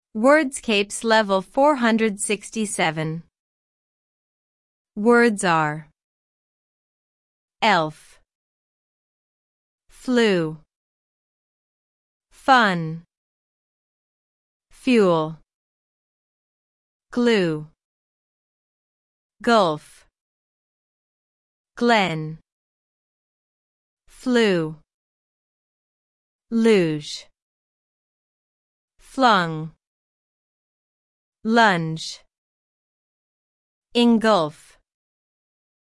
Wordscapes level 467. Words are elf, flu, fun, fuel, glue, gulf, glen, flu, luge, flung, lunge, engulf.